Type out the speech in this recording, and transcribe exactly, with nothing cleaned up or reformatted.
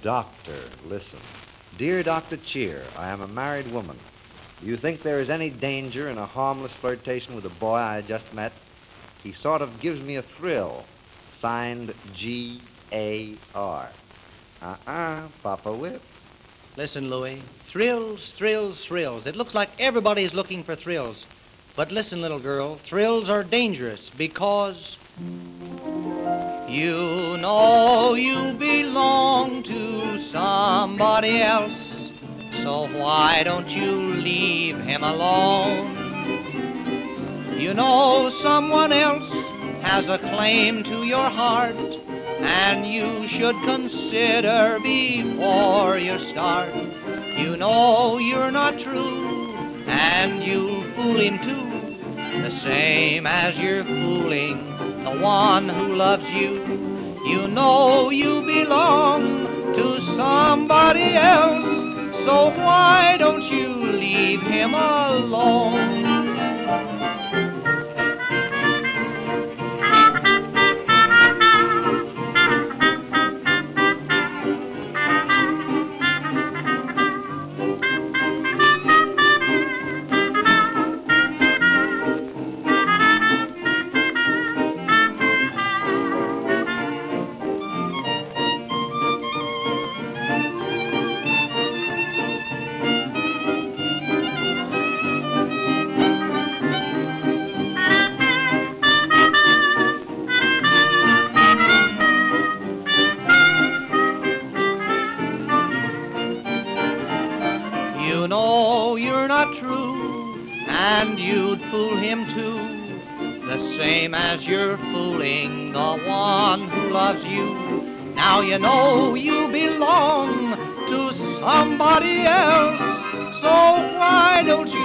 Doctor, listen. Dear Doctor Cheer, I am a married woman. Do you think there is any danger in a harmless flirtation with a boy I just met? He sort of gives me a thrill. Signed G A R. Uh-uh, Papa Whip. Listen, Louie. Thrills, thrills, thrills. It looks like everybody's looking for thrills. But listen, little girl, thrills are dangerous because you know you belong to somebody else. So why don't you leave him alone? You know someone else has a claim to your heart, and you should consider before you start. You know you're not true, and you'll fool him too, the same as you're fooling the one who loves you. You know you belong to somebody else, so why don't you leave him alone? You know you're not true, and you'd fool him too, the same as you're fooling the one who loves you. Now you know you belong to somebody else, so why don't you